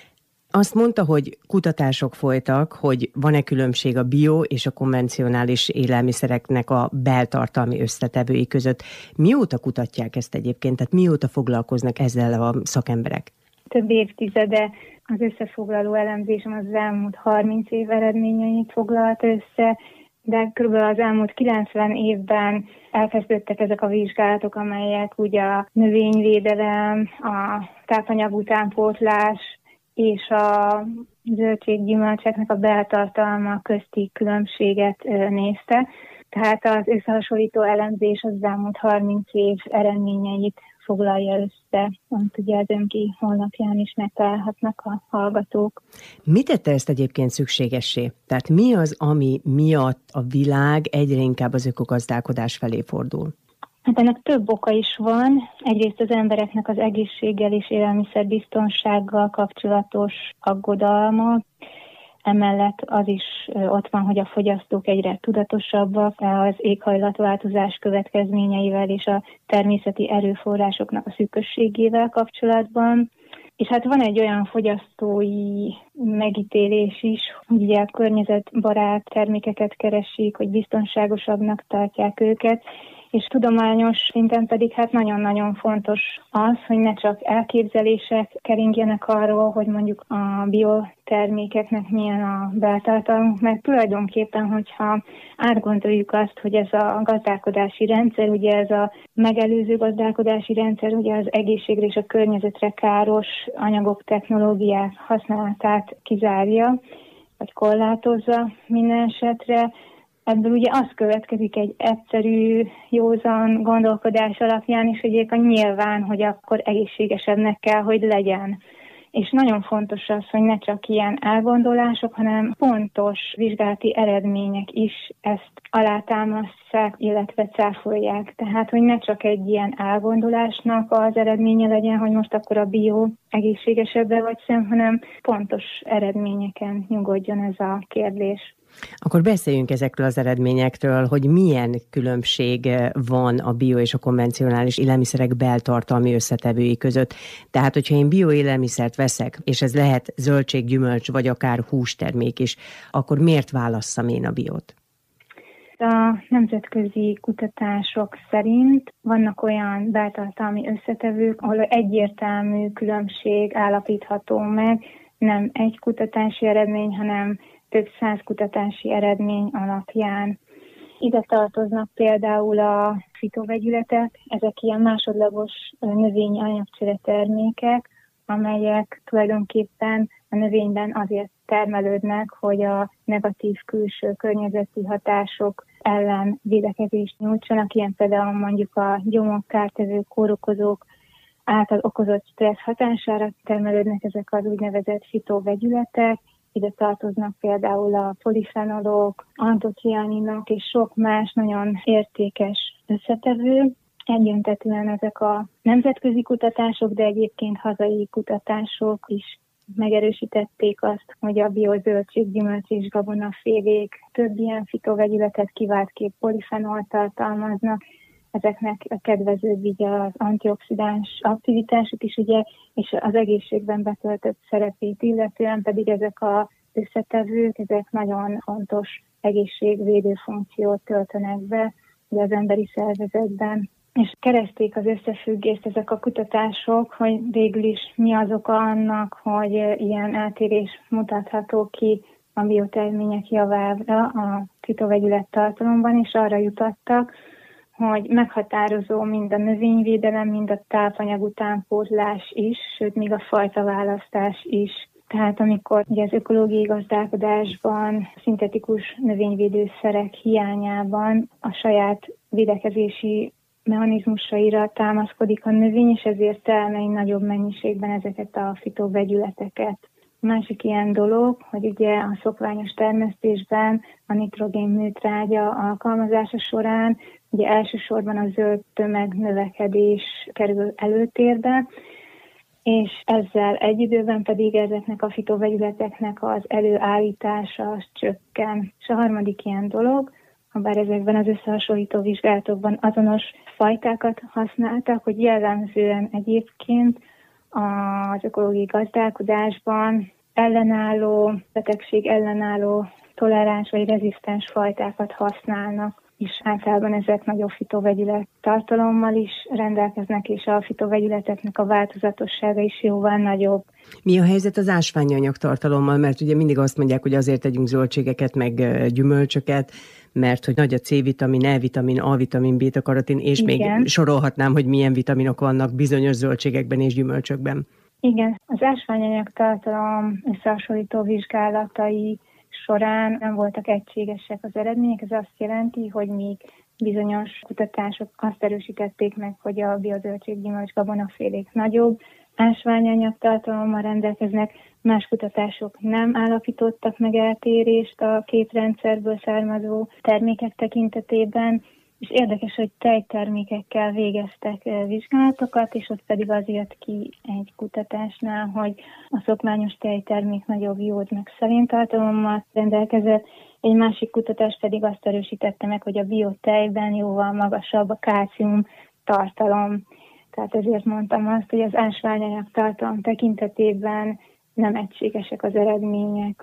Azt mondta, hogy kutatások folytak, hogy van-e különbség a bio és a konvencionális élelmiszereknek a beltartalmi összetevői között. Mióta kutatják ezt egyébként? Tehát mióta foglalkoznak ezzel a szakemberek? Több évtizede az összefoglaló elemzésem az elmúlt 30 év eredményeit foglalt össze, de kb. Az elmúlt 90 évben elkezdődtek ezek a vizsgálatok, amelyek ugye a növényvédelem, a tápanyag utánpótlás és a zöldséggyümölcseknek a beltartalma közti különbséget nézte. Tehát az összehasonlító elemzés az elmúlt 30 év eredményeit foglalja össze, amit ugye az Önki honlapján is megtalálhatnak a hallgatók. Mi tette ezt egyébként szükségessé? Tehát mi az, ami miatt a világ egyre inkább az ökogazdálkodás felé fordul? Hát ennek több oka is van. Egyrészt az embereknek az egészséggel és élelmiszerbiztonsággal kapcsolatos aggodalma. Emellett az is ott van, hogy a fogyasztók egyre tudatosabbak az éghajlatváltozás következményeivel és a természeti erőforrásoknak a szűkösségével kapcsolatban. És hát van egy olyan fogyasztói megítélés is, hogy ugye a környezetbarát termékeket keresik, hogy biztonságosabbnak tartják őket, és tudományos szinten pedig hát nagyon-nagyon fontos az, hogy ne csak elképzelések keringjenek arról, hogy mondjuk a biotermékeknek milyen a beltartalmuk, mert tulajdonképpen, hogyha átgondoljuk azt, hogy ez a gazdálkodási rendszer, ugye ez a megelőző gazdálkodási rendszer, ugye az egészségre és a környezetre káros anyagok, technológiák használatát kizárja, vagy korlátozza minden esetre. Ebből ugye az következik egy egyszerű, józan gondolkodás alapján is, hogy nyilván, hogy akkor egészségesebbnek kell, hogy legyen. És nagyon fontos az, hogy ne csak ilyen elgondolások, hanem pontos vizsgálati eredmények is ezt alátámasztják, illetve cáfolják. Tehát, hogy ne csak egy ilyen elgondolásnak az eredménye legyen, hogy most akkor a bio egészségesebbre vagy sem, hanem pontos eredményeken nyugodjon ez a kérdés. Akkor beszéljünk ezekről az eredményekről, hogy milyen különbség van a bio és a konvencionális élelmiszerek beltartalmi összetevői között. Tehát, hogyha én bioélelmiszert veszek, és ez lehet zöldség, gyümölcs, vagy akár hústermék is, akkor miért válasszam én a biót? A nemzetközi kutatások szerint vannak olyan beltartalmi összetevők, ahol egyértelmű különbség állapítható meg, nem egy kutatási eredmény, hanem több 100 kutatási eredmény alapján. Ide tartoznak például a fitovegyületek, ezek ilyen másodlagos növényi anyagcsere termékek, amelyek tulajdonképpen a növényben azért termelődnek, hogy a negatív külső környezeti hatások ellen védekezést nyújtsanak, ilyen például mondjuk a gyomok, kártevők, kórokozók által okozott stressz hatására termelődnek ezek az úgynevezett fitovegyületek. Ide tartoznak például a polifenolok, antocianinok és sok más nagyon értékes összetevő. Egyöntetűen ezek a nemzetközi kutatások, de egyébként hazai kutatások is megerősítették azt, hogy a biozöldség, gyümölcs és gabonafélék több ilyen fitovegyületet kiváltképp polifenolt tartalmaznak. Ezeknek a kedvezőbb ugye az antioxidáns aktivitásuk is, ugye, és az egészségben betöltött szerepét illetően pedig ezek az összetevők, ezek nagyon fontos egészségvédő funkciót töltenek be ugye az emberi szervezetben. És keresték az összefüggést ezek a kutatások, hogy végül is mi az oka annak, hogy ilyen eltérés mutatható ki a biotermények javára a fitovegyület tartalomban, és arra jutottak, hogy meghatározó mind a növényvédelem, mind a tápanyag utánpótlás is, sőt, még a fajtaválasztás is. Tehát amikor ugye az ökológiai gazdálkodásban, szintetikus növényvédőszerek hiányában a saját védekezési mechanizmusaira támaszkodik a növény, és ezért termeli nagyobb mennyiségben ezeket a fitovegyületeket. A másik ilyen dolog, hogy ugye a szokványos termesztésben a nitrogén műtrágya alkalmazása során Ugye elsősorban a zöld tömegnövekedés kerül előtérbe, és ezzel egy időben pedig ezeknek a fitovegyületeknek az előállítása az csökken. És a harmadik ilyen dolog, habár ezekben az összehasonlító vizsgálatokban azonos fajtákat használtak, hogy jellemzően egyébként az ökológiai gazdálkodásban ellenálló, betegség ellenálló, toleráns vagy rezisztens fajtákat használnak, és általában ezek nagyobb fitovegyület tartalommal is rendelkeznek, és a fitovegyületeknek a változatossága is jóval nagyobb. Mi a helyzet az ásványanyag tartalommal? Mert ugye mindig azt mondják, hogy azért tegyünk zöldségeket, meg gyümölcsöket, mert hogy nagy a C-vitamin, E-vitamin, A-vitamin, beta-karotin, és igen, még sorolhatnám, hogy milyen vitaminok vannak bizonyos zöldségekben és gyümölcsökben. Igen, az ásványanyag tartalom összehasonlító vizsgálatai során nem voltak egységesek az eredmények. Ez azt jelenti, hogy míg bizonyos kutatások azt erősítették meg, hogy a biozöldség, gyümölcs, gabonafélék nagyobb ásványanyag tartalommal rendelkeznek, más kutatások nem állapítottak meg eltérést a két rendszerből származó termékek tekintetében, és érdekes, hogy tejtermékekkel végeztek vizsgálatokat, és ott pedig az jött ki egy kutatásnál, hogy a szokványos tejtermék nagyobb jód meg szeléntartalommal rendelkezett, egy másik kutatás pedig azt erősítette meg, hogy a biotejben jóval magasabb a kálcium tartalom. Tehát ezért mondtam azt, hogy az ásványanyag tartalom tekintetében nem egységesek az eredmények.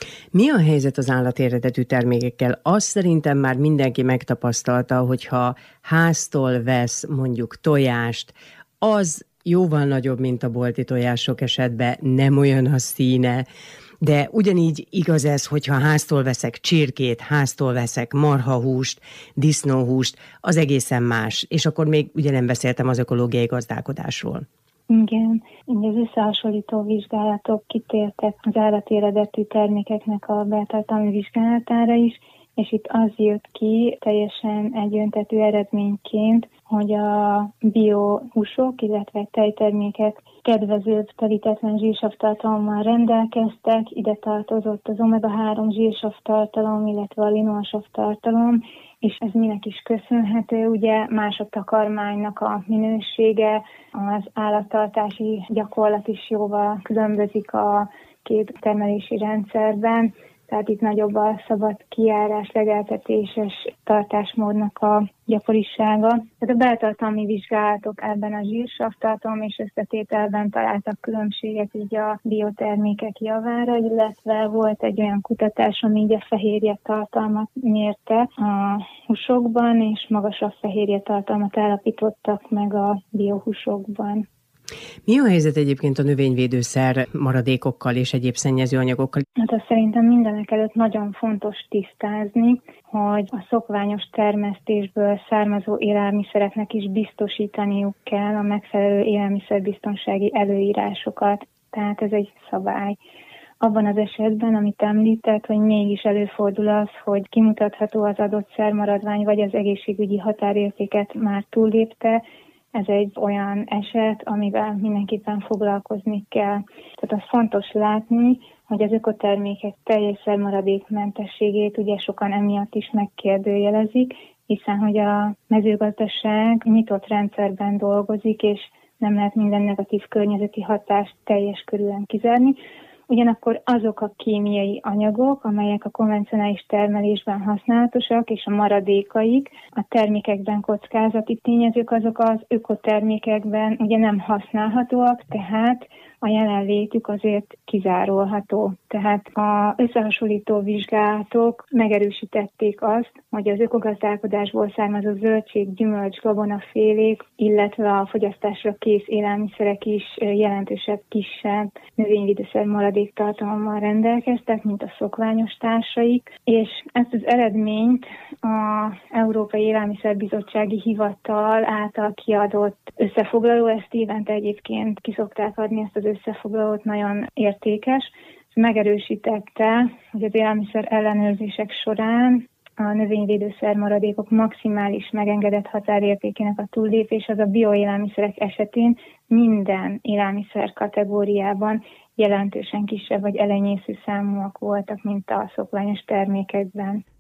Mi a helyzet az állateredetű termékekkel? Azt szerintem már mindenki megtapasztalta, hogyha háztól vesz mondjuk tojást, az jóval nagyobb, mint a bolti tojás sok esetben, nem olyan a színe, de ugyanígy igaz ez, hogyha háztól veszek csirkét, háztól veszek marhahúst, disznóhúst, az egészen más. És akkor még ugye nem beszéltem az ökológiai gazdálkodásról. Igen, az összehasonlító vizsgálatok kitértek az állati eredetű termékeknek a beltartalmi vizsgálatára is, és itt az jött ki teljesen egyöntetű eredményként, hogy a biohúsok, illetve tejtermékek kedvezőbb telítetlen zsírsavtartalommal rendelkeztek, ide tartozott az omega-3 zsírsavtartalom, illetve a linoansavtartalom, és ez minek is köszönhető, ugye más a takarmánynak a minősége, az állattartási gyakorlat is jóval különbözik a két termelési rendszerben, tehát itt nagyobb a szabad kijárás, legeltetéses tartásmódnak a gyakorisága. Tehát a beltartalmi vizsgálatok ebben a zsírsavtartalom és összetételben találtak különbséget így a biotermékek javára, illetve volt egy olyan kutatás, ami így a fehérje tartalmat mérte a húsokban, és magasabb fehérje tartalmat állapítottak meg a biohúsokban. Mi a helyzet egyébként a növényvédőszer maradékokkal és egyéb szennyezőanyagokkal? Hát azt szerintem mindenek előtt nagyon fontos tisztázni, hogy a szokványos termesztésből származó élelmiszereknek is biztosítaniuk kell a megfelelő élelmiszerbiztonsági előírásokat. Tehát ez egy szabály. Abban az esetben, amit említett, hogy mégis előfordul az, hogy kimutatható az adott szermaradvány, vagy az egészségügyi határértéket már túllépte, ez egy olyan eset, amivel mindenképpen foglalkozni kell. Tehát az fontos látni, hogy az ökotermékek teljes szermaradékmentességét ugye sokan emiatt is megkérdőjelezik, hiszen hogy a mezőgazdaság nyitott rendszerben dolgozik, és nem lehet minden negatív környezeti hatást teljes körűen kizárni. Ugyanakkor azok a kémiai anyagok, amelyek a konvencionális termelésben használatosak, és a maradékaik, a termékekben kockázati tényezők, azok az ökotermékekben ugye nem használhatóak, tehát a jelenlétük azért kizárolható. Tehát az összehasonlító vizsgálatok megerősítették azt, hogy az ökogazdálkodásból származó zöldség, gyümölcs, gabonafélék, illetve a fogyasztásra kész élelmiszerek is jelentősebb, kisebb növényvédőszer maradéktartalommal rendelkeztek, mint a szokványos társaik, és ezt az eredményt az Európai Élelmiszerbizottsági Hivatal által kiadott összefoglaló, ezt évente egyébként ki szokták adni, ezt az összefoglalót, nagyon értékes. Ez megerősítette, hogy az élelmiszer ellenőrzések során a növényvédőszer maradékok maximális megengedett határértékének a túllépés az a bioélelmiszerek esetén minden élelmiszer kategóriában jelentősen kisebb vagy elenyésző számúak voltak, mint a szokványos termékekben.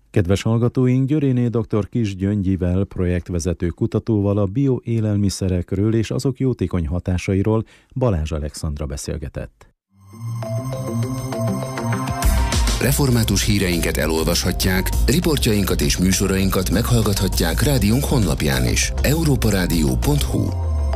Kedves hallgatóink, Györéné dr. Kis Gyöngyivel, projektvezető kutatóval a bioélelmiszerekről és azok jótékony hatásairól Balázs Alexandra beszélgetett. Református híreinket elolvashatják, riportjainkat és műsorainkat meghallgathatják rádiónk honlapján is. europaradio.hu.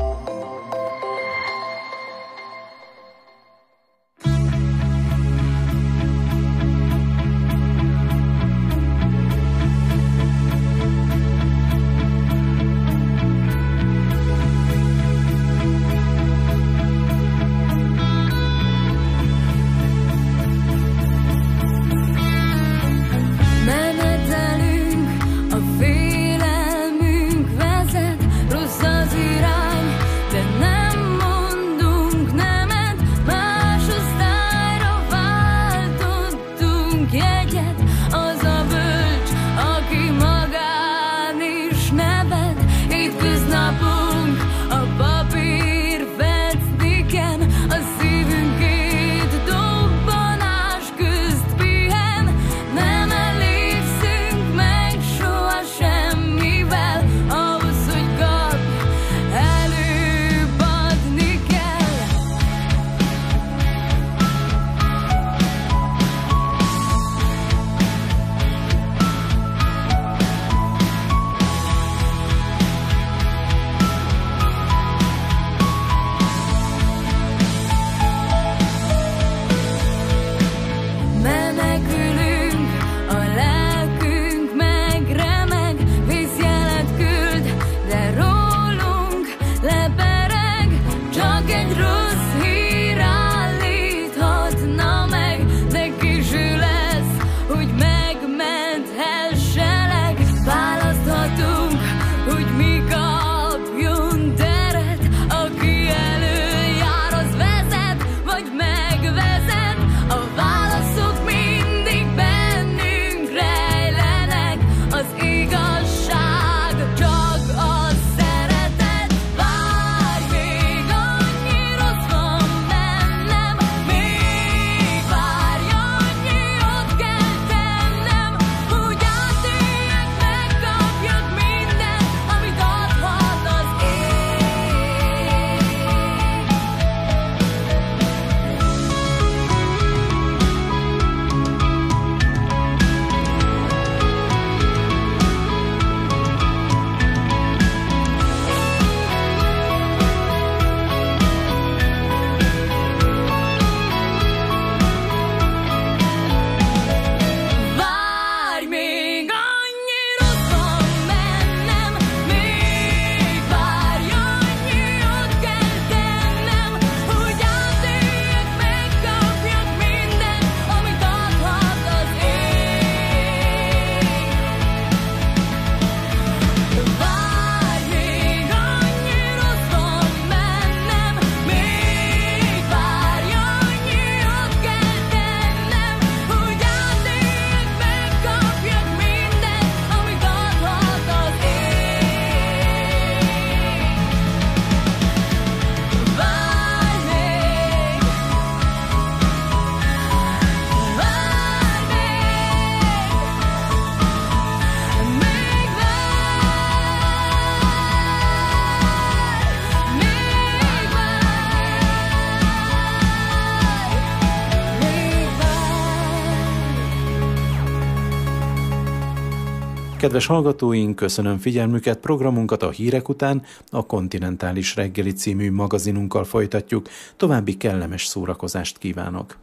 Kedves hallgatóink, köszönöm figyelmüket, programunkat a hírek után a Kontinentális Reggeli című magazinunkkal folytatjuk. További kellemes szórakozást kívánok!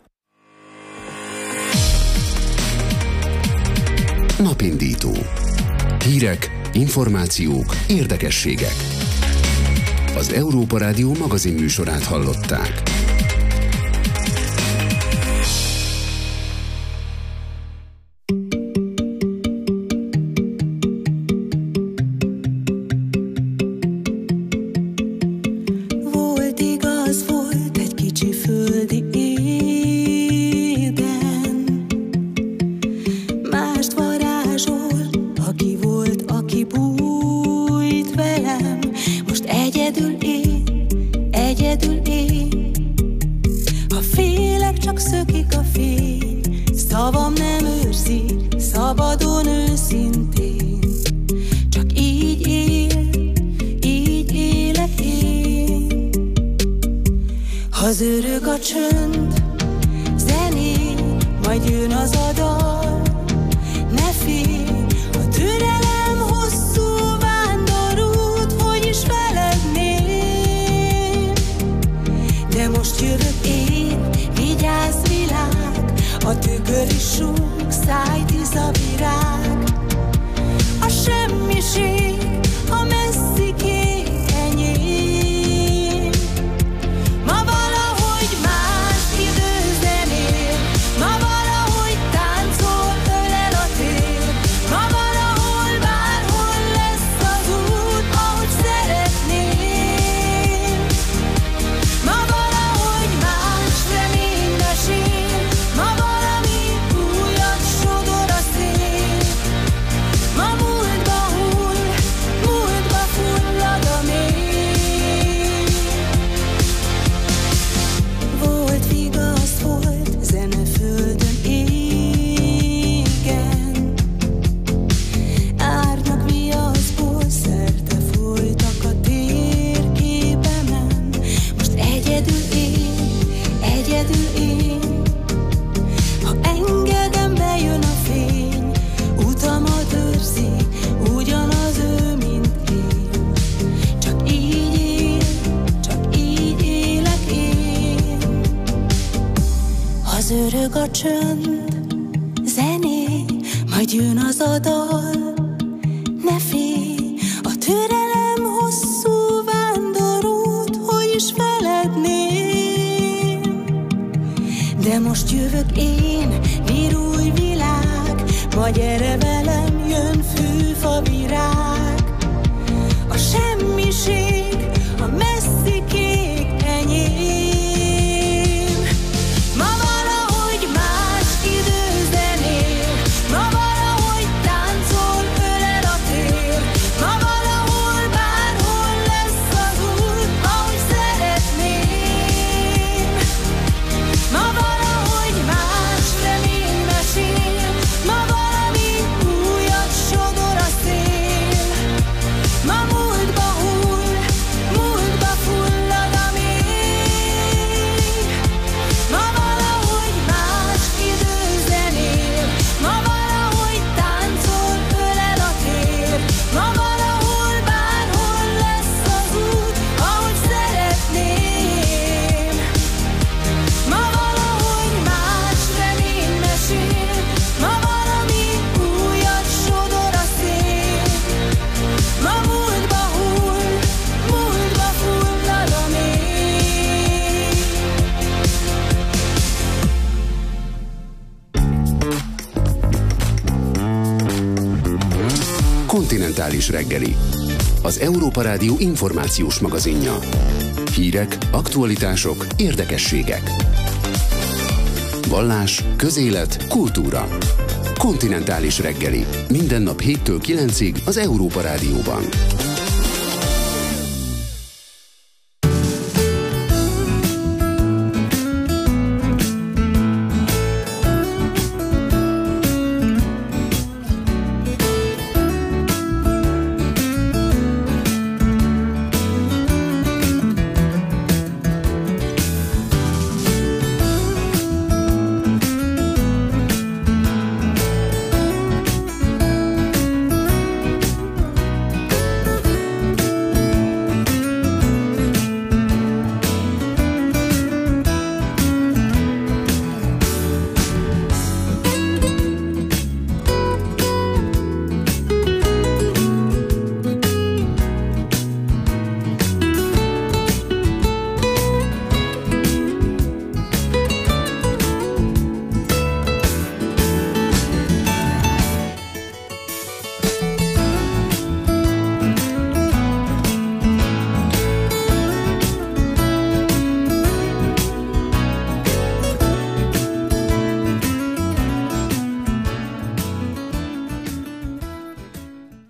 Napindító. Hírek, információk, érdekességek. Az Európa Rádió magazinműsorát hallották. Egyedül én, Az örök a csönd, zené, majd jön az a dal. Ne félj, a türelem hosszú vándorút, hogy is feledném. De most jövök én, vigyázz világ, a tükör is súg, szájtíz a virág. A semmiség, a messzi kék enyém. Ma valahogy más időzen él, ma valahogy táncol, ölel a tér. Ma valahol, bárhol lesz az út, ahogy szeretném. Ma valahogy más remény mesél, ma valami újat sodor a szél. Ma múltba hull, múltba fullad a mély. Volt vigasz, volt zene földön égen. Árnyak viaszból szerte folytak a térképemen. Most egyedül én. Ha engedem, bejön a fény, utamat őrzi, ugyanaz ő, mint én. Csak így élek én. Az örök a csönd, zené, majd jön az a dal. Ne félj, a türelem hosszú vándorút, hogy is feledném. De most jövök én, míg új világ, majd gyere velem, jön fűfa virág. A semmiség, a messzi kék enyém. Ma valahogy más időzen él, ma valahogy táncol, ölel a tér. Ma valahol, bárhol lesz az út, ahogy szeretném. Ma valahogy más remény mesél, ma valami újat sodor a szél. Ma múltba hull, múltba fullad a mély. Ma valahogy más időzen él, ma valahogy táncol, ölel a tér. Ma valahol, bárhol lesz az út, ahogy szeretném. Ma valahogy más remény mesél, ma valami újat sodor a szél. Ma múltba hull, múltba fullad a mély. Kontinentális reggeli. Az Európa Rádió információs magazinja. Hírek, aktualitások, érdekességek. Vallás, közélet, kultúra. Kontinentális reggeli. Minden nap 7-től 9-ig az Európa Rádióban.